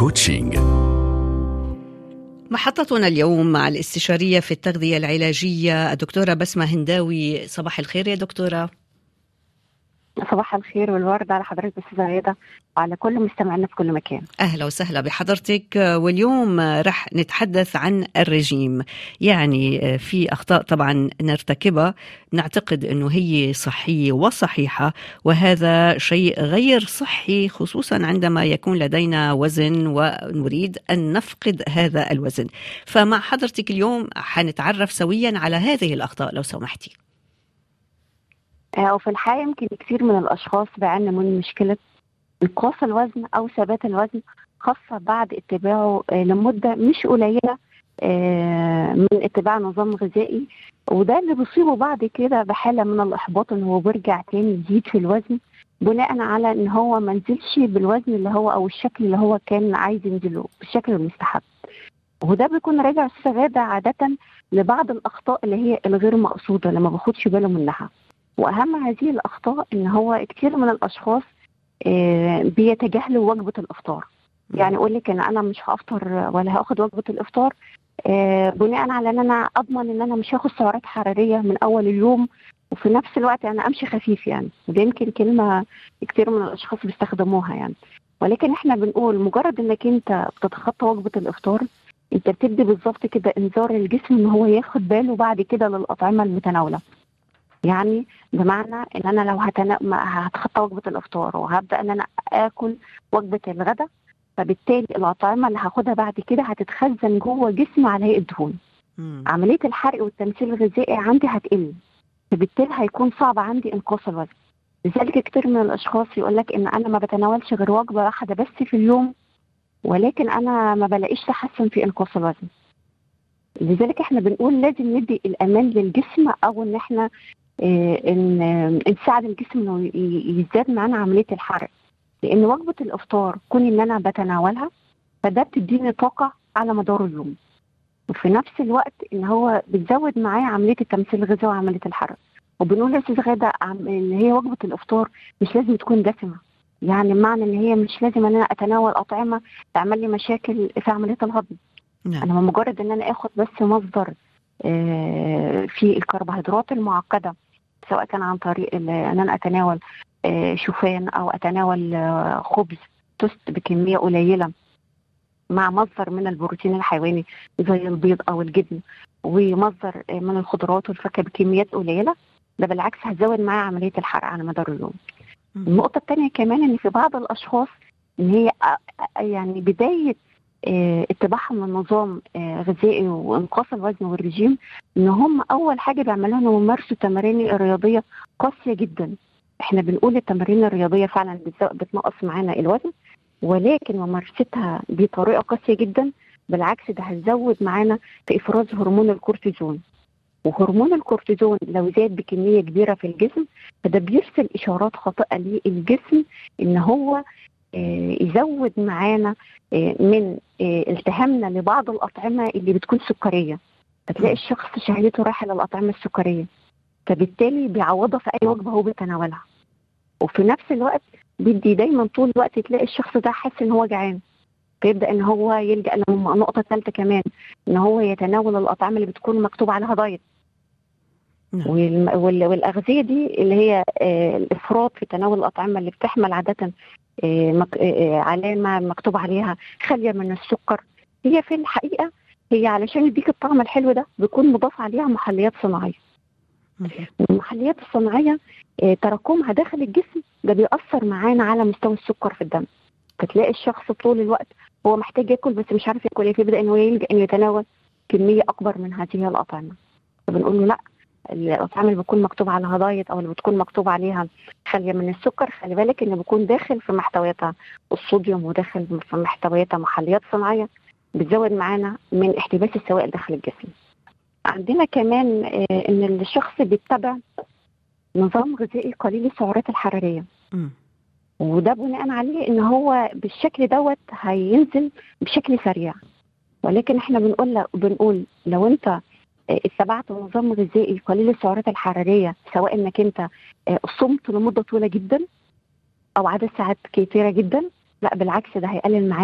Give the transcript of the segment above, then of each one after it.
كوتشينج. محطتنا اليوم مع الاستشارية في التغذية العلاجية الدكتورة بسمة هنداوي. صباح الخير يا دكتورة. صباح الخير والورد على حضرتك أستاذة غادة وعلى كل مستمعينا في كل مكان. أهلا وسهلا بحضرتك. واليوم رح نتحدث عن الرجيم. يعني في أخطاء طبعا نرتكبها نعتقد أنه هي صحية وصحيحة، وهذا شيء غير صحي، خصوصا عندما يكون لدينا وزن ونريد أن نفقد هذا الوزن. فمع حضرتك اليوم حنتعرف سويا على هذه الأخطاء لو سمحتي. وفي الحقيقة يمكن كثير من الأشخاص بيعانوا من مشكلة انقاص الوزن أو ثبات الوزن، خاصة بعد اتباعه لمدة مش قليلة من اتباع نظام غذائي، وده اللي بيصيبه بعد كده بحالة من الإحباط إن هو بيرجع تاني يزيد في الوزن بناء على إن هو ما نزلش بالوزن اللي هو أو الشكل اللي هو كان عايز ينزله بالشكل المستحب. وده بيكون راجع استفادة عادة لبعض الأخطاء اللي هي الغير مقصودة لما باخدش باله منها. وأهم هذه الأخطاء إن هو كتير من الأشخاص بيتجاهلوا وجبة الإفطار. يعني يقول لك أنا مش هأفطر ولا هاخد وجبة الإفطار بناء على أن أنا أضمن أن أنا مش هاخد سعرات حرارية من أول اليوم، وفي نفس الوقت أنا أمشي خفيف. يعني وده يمكن كلمة كتير من الأشخاص بيستخدموها يعني، ولكن إحنا بنقول مجرد أنك أنت بتتخطى وجبة الإفطار أنت بتدي بالظبط كده إنذار للجسم إن هو ياخد باله بعد كده للأطعمة المتناولة. يعني بمعنى ان انا لو هتخطى وجبه الافطار وهبدا ان انا اكل وجبه الغداء، فبالتالي الاطعمه اللي هاخدها بعد كده هتتخزن جوه جسمي على هيئه دهون. عمليه الحرق والتمثيل الغذائي عندي هتقل، فبالتالي هيكون صعب عندي انقاص الوزن. لذلك كتير من الاشخاص يقول لك ان انا ما بتناولش غير وجبه واحده بس في اليوم، ولكن انا ما بلاقيش تحسن في انقاص الوزن. لذلك احنا بنقول لازم ندي الامان للجسم، او ان احنا ان نساعد الجسم انه يزداد معانا عمليه الحرق، لان وجبه الافطار كون ان انا بتناولها فده بتديني طاقه على مدار اليوم، وفي نفس الوقت ان هو بتزود معايا عمليه التمثيل الغذائي وعمليه الحرق. وبنقول يا استاذ غاده ان هي وجبه الافطار مش لازم تكون دسمه، يعني معنى ان هي مش لازم ان انا اتناول اطعمه تعمل لي مشاكل في عمليه الهضم. انا مجرد ان انا اخد بس مصدر في الكربوهيدرات المعقده، سواء كان عن طريق ان انا اتناول شوفان او اتناول خبز توست بكميه قليله مع مصدر من البروتين الحيواني زي البيض او الجبن، ومصدر من الخضروات والفاكهه بكميات قليله، ده بالعكس هتزود معايا عمليه الحرق على مدار اليوم. النقطه الثانيه كمان ان في بعض الاشخاص ان هي يعني بدايه اتباعهم للنظام غذائي وانقاص الوزن والرجيم، ان هم اول حاجه بيعملوها انهم يمارسوا تمارين رياضيه قاسيه جدا. احنا بنقول التمارين الرياضيه فعلا بتنقص معانا الوزن، ولكن ممارستها بطريقه قاسيه جدا بالعكس ده هتزود معانا في افراز هرمون الكورتيزون. وهرمون الكورتيزون لو زاد بكميه كبيره في الجسم فده بيرسل اشارات خاطئه للجسم ان هو يزود معانا من التهامنا لبعض الأطعمة اللي بتكون سكرية، فتلاقي الشخص شهيته رايحة للأطعمة السكرية، فبالتالي بيعوضها في أي وجبة هو بيتناولها. وفي نفس الوقت بيدي دايما طول الوقت تلاقي الشخص ده حاسس ان هو جعان، فيبدأ ان هو يلجأ لنقطة ثالثة كمان ان هو يتناول الأطعمة اللي بتكون مكتوب عليها دايت. والأغذية دي اللي هي الإفراط في تناول الأطعمة اللي بتحمل عادة علامة مكتوب عليها خالية من السكر، هي في الحقيقة هي علشان يديك الطعم الحلو ده بيكون مضاف عليها محليات صناعية. والمحليات الصناعية تراكمها داخل الجسم ده بيأثر معانا على مستوى السكر في الدم، فتلاقي الشخص طول الوقت هو محتاج ياكل بس مش عارف ياكل ايه، فيبدأ انه يلجأ انه يتناول كمية أكبر من هذه الأطعمة. فبنقول له لا، الأطعمة اللي بتكون مكتوب عليها دايت أو اللي بتكون مكتوب عليها خالية من السكر خلي بالك إنه بيكون داخل في محتوياتها الصوديوم وداخل في محتوياتها محليات صناعية بتزود معانا من احتباس السوائل داخل الجسم. عندنا كمان إن الشخص بيتبع نظام غذائي قليل السعرات الحرارية، وده بناء عليه إن هو بالشكل دوت هينزل بشكل سريع. ولكن إحنا بنقول لو أنت اتبعت نظام غذائي قليل السعرات الحرارية، سواء انك انت صمت لمدة طويلة جدا او عدد ساعات كثيرة جدا، لا بالعكس ده هيقلل معاك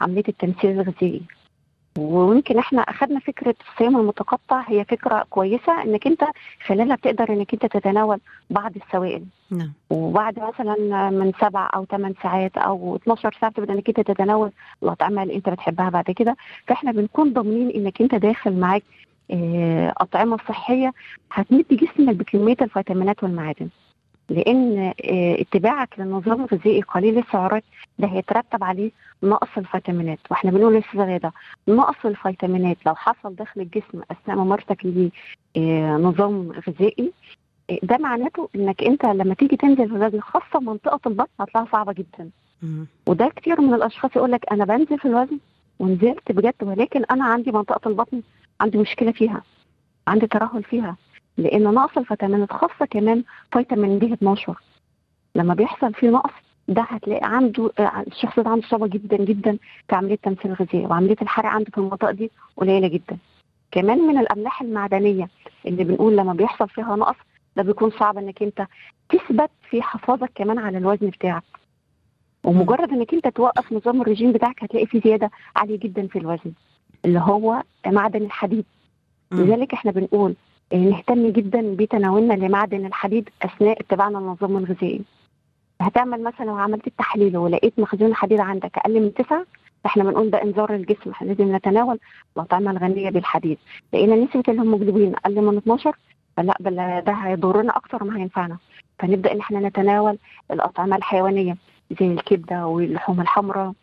عمليه التمثيل الغذائي. ويمكن احنا اخذنا فكره الصيام المتقطع، هي فكره كويسه انك انت خلالها بتقدر انك انت تتناول بعض السوائل. نعم. وبعد مثلا من 7 أو 8 ساعات أو 12 ساعة تبدأ إنك أنت تتناول الأطعمة اللي أنت بتحبها بعد كده. فإحنا بنكون ضامنين إنك أنت داخل معاك أطعمة صحية هتمد جسمك بكمية الفيتامينات والمعادن. لأن اتباعك للنظام الغذائي قليل السعرات ده هيترتب عليه نقص الفيتامينات. واحنا بنقول لسه ده نقص الفيتامينات لو حصل داخل الجسم أثناء ممارستك لنظام غذائي، ده معناته انك انت لما تيجي تنزل في الوزن خاصه منطقه البطن هتلاقيها صعبه جدا. وده كتير من الاشخاص يقول لك انا بنزل في الوزن ونزلت بجد، ولكن انا عندي منطقه البطن عندي مشكله فيها، عندي ترهل فيها، لان نقص الفيتامينات خاصه كمان فيتامين بي 12 لما بيحصل فيه نقص ده هتلاقي عنده الشخص ده عنده صعوبه جدا جدا في عمليه التمثيل الغذائي، وعمليه الحرق عنده في المنطقه دي قليله جدا. كمان من الاملاح المعدنيه اللي بنقول لما بيحصل فيها نقص ده بيكون صعب انك انت تثبت في حفاظك كمان على الوزن بتاعك. ومجرد انك انت توقف نظام الرجيم بتاعك هتلاقي فيه زياده عاليه جدا في الوزن اللي هو معدن الحديد. لذلك احنا بنقول نهتم جدا بتناولنا لمعدن الحديد اثناء اتباعنا للنظام الغذائي. هتعمل مثلا لو عملت التحليل ولقيت مخزون الحديد عندك اقل من 9، فاحنا بنقول ده انذار للجسم، احنا لازم نتناول الاطعمه الغنيه بالحديد. لقينا نسبه الهيموجلوبين اقل من 12 فلا بل ده هيضرنا اكتر ما هينفعنا، فنبدا ان احنا نتناول الاطعمه الحيوانيه زي الكبده واللحوم الحمراء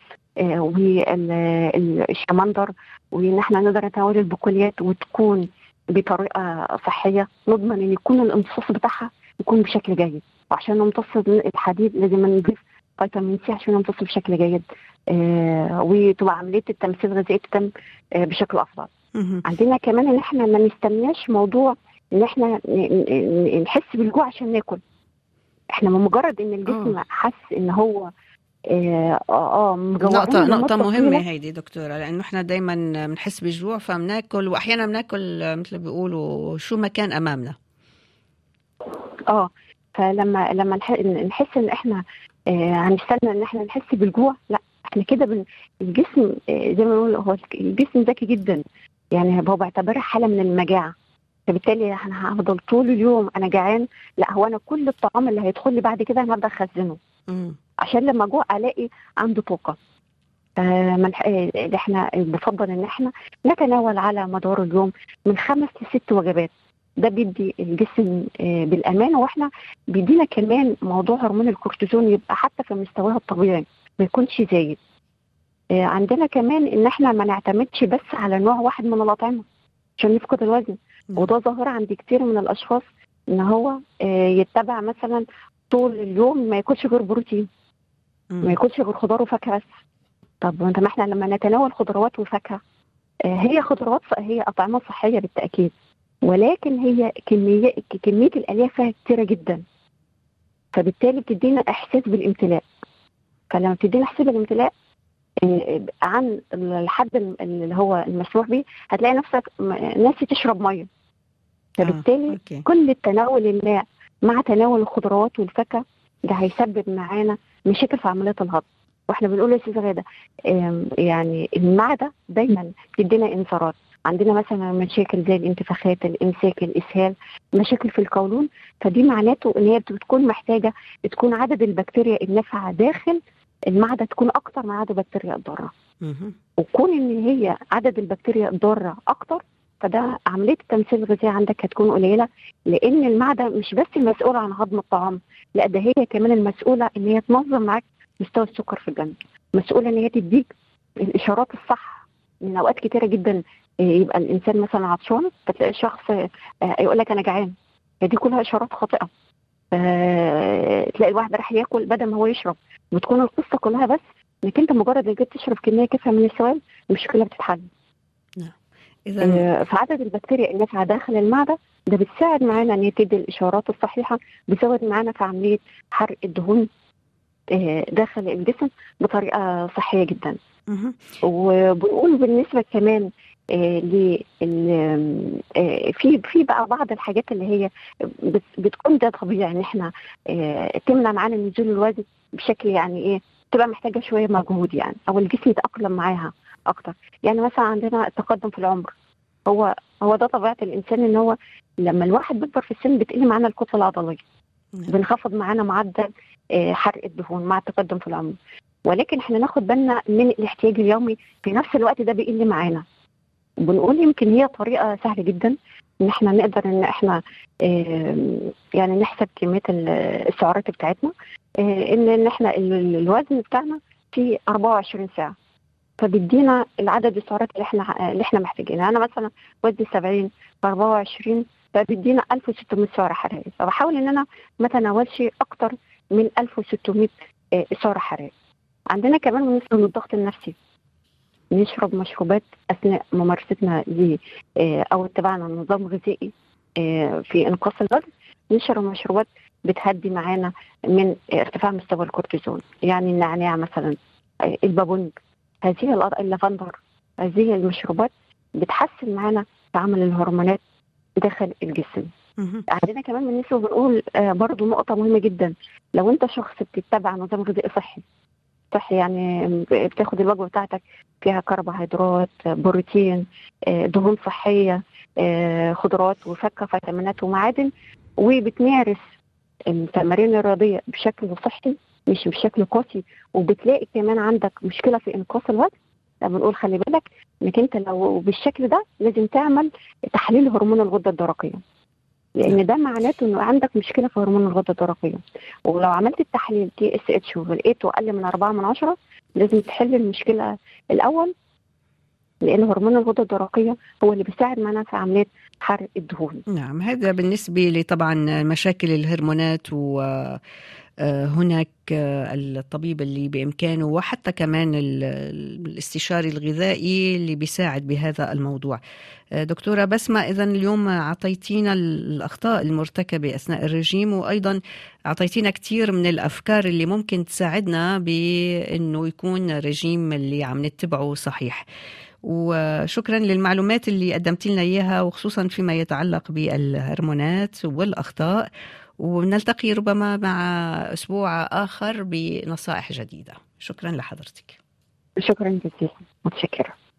والشمندر، وان احنا نقدر نتناول البقوليات وتكون بطريقه صحيه، نضمن ان يكون الامتصاص بتاعها يكون بشكل جيد. وعشان نمتص الحديد لازم نضيف فيتامين سي عشان نمتص بشكل جيد، وتبقى عمليه التمثيل الغذائي تتم بشكل افضل. عندنا كمان ان احنا ما نستناش موضوع ان احنا نحس بالجوع عشان ناكل. احنا بمجرد ان الجسم حس ان هو نقطة مهمة هيدي دكتورة، لأنه احنا دايما بنحس بالجوع فبناكل، وأحيانا بناكل مثل بيقولوا شو ما كان أمامنا. فلما نحس ان احنا هنستنى ان احنا نحس بالجوع، لا احنا كده الجسم زي ما بنقول هو الجسم ذكي جدا، يعني هو بيعتبرها حالة من المجاعة. فبالتالي انا هفضل طول اليوم انا جعان، لا هو انا كل الطعام اللي هيدخل لي بعد كده انا هبدا اخزنه عشان لما اجوع الاقي عنده طاقه. احنا بفضل ان احنا نتناول على مدار اليوم من 5 ل6 وجبات، ده بيدي الجسم بالامان، واحنا بيدينا كمان موضوع هرمون الكورتيزون يبقى حتى في مستواه الطبيعي ما يكونش زايد. عندنا كمان ان احنا ما نعتمدش بس على نوع واحد من الاطعمه عشان نفقد الوزن. وده ظاهر عند كتير من الاشخاص ان هو يتبع مثلا طول اليوم ما ياكلش غير بروتين، ما ياكلش غير خضار وفاكهه بس. طب ما احنا لما نتناول خضروات وفاكهه هي خضروات هي اطعمه صحيه بالتاكيد، ولكن هي كميه الالياف فيها كتيره جدا، فبالتالي بتدينا احساس بالامتلاء. فلما بتدينا احساس بالامتلاء عن الحد اللي هو المسموح به هتلاقي نفسك ناسي تشرب ميه. فبالتالي كل التناول الماء مع تناول الخضروات والفاكهه ده هيسبب معانا مشاكل في عمليه الهضم. واحنا بنقول يا استاذه غاده يعني المعده دايما بتدينا انذارات. عندنا مثلا مشاكل زي الانتفاخات، الامساك، الاسهال، مشاكل في القولون، فدي معناته ان هي بتكون محتاجه تكون عدد البكتيريا النافعه داخل المعده تكون اكتر من عدد البكتيريا الضاره. وكون ان هي عدد البكتيريا الضاره اكتر فده عمليه التمثيل الغذائي عندك هتكون قليله، لان المعده مش بس المسؤوله عن هضم الطعام، لا ده هي كمان المسؤوله ان هي تنظم معاك مستوى السكر في الدم، مسؤوله ان هي تديك الاشارات الصح. من اوقات كتيره جدا يبقى الانسان مثلا عطشان فتلاقي الشخص يقول لك انا جعان، دي كلها اشارات خاطئه. تلاقي الواحد راح ياكل بدل ما هو يشرب، بتكون القصه كلها بس انك انت مجرد انك تشرب كميه كافيه من السوائل المشكله بتتحل. فعدد البكتيريا النافعه داخل المعده ده بتساعد معانا ان هي تدي الاشارات الصحيحه، بتزود معانا في عمليه حرق الدهون داخل الجسم بطريقه صحيه جدا. وبنقول بالنسبه كمان في بقى بعض الحاجات اللي هي بتكون ده طبيعي ان احنا تمنع معانا نزول الوزن بشكل يعني ايه تبقى محتاجة شوية مجهود يعني، أو الجسم يتأقلم معاها أكتر. يعني مثلا عندنا التقدم في العمر، هو ده طبيعة الإنسان، إن هو لما الواحد بيكبر في السن بتقل معانا الكتلة العضلية، بنخفض معانا معدل حرق الدهون مع التقدم في العمر. ولكن احنا ناخد بالنا من الاحتياج اليومي في نفس الوقت ده بيقل معانا. وبنقول يمكن هي طريقة سهلة جدا ان احنا نقدر ان احنا يعني نحسب كمية السعرات بتاعتنا، ان احنا الوزن بتاعنا في 24 ساعة، فبيدينا العدد السعرات اللي احنا محتاجينها. انا مثلا وزني 70 في 24، فبيدينا 1600 سعر حراري، فبحاول ان انا ما اتناولش اكتر من 1600 سعر حراري. عندنا كمان بالنسبه للضغط النفسي، نشرب مشروبات اثناء ممارستنا او اتباعنا نظام غذائي في انقاص الوزن. نشرب مشروبات بتهدي معانا من ارتفاع مستوى الكورتيزون، يعني النعناع مثلا، البابونج، اللافندر، هذه المشروبات بتحسن معانا تعامل الهرمونات داخل الجسم. عندنا كمان بالنسبه بنقول برضو نقطه مهمه جدا، لو انت شخص بتتبع نظام غذائي صحي يعني بتاخد الوجبه بتاعتك فيها كربوهيدرات، بروتين، دهون صحيه، خضروات وفاكهه، فيتامينات ومعادن، وبتمارس التمارين الرياضيه بشكل صحي مش بشكل قاسي، وبتلاقي كمان عندك مشكله في انقاص الوزن، بنقول خلي بالك انك انت لو بالشكل ده لازم تعمل تحليل هرمون الغده الدرقيه، لان ده معناته انه عندك مشكله في هرمون الغده الدرقيه. ولو عملت التحليل TSH ولقيته اقل من 4/10 لازم تحل المشكله الاول، لان هرمون الغده الدرقيه هو اللي بيساعد معنا في عمليه حرق الدهون. نعم، هذا بالنسبة لطبعا مشاكل الهرمونات، وهناك الطبيب اللي بإمكانه، وحتى كمان الاستشاري الغذائي اللي بيساعد بهذا الموضوع. دكتورة بسمة، إذن اليوم أعطيتينا الأخطاء المرتكبة أثناء الرجيم، وأيضا أعطيتينا كتير من الأفكار اللي ممكن تساعدنا بأنه يكون رجيم اللي عم نتبعه صحيح. وشكرا للمعلومات اللي قدمت لنا إياها، وخصوصا فيما يتعلق بالهرمونات والأخطاء. ونلتقي ربما مع أسبوع آخر بنصائح جديدة. شكرا لحضرتك. شكرا جزيلا، متشكرة.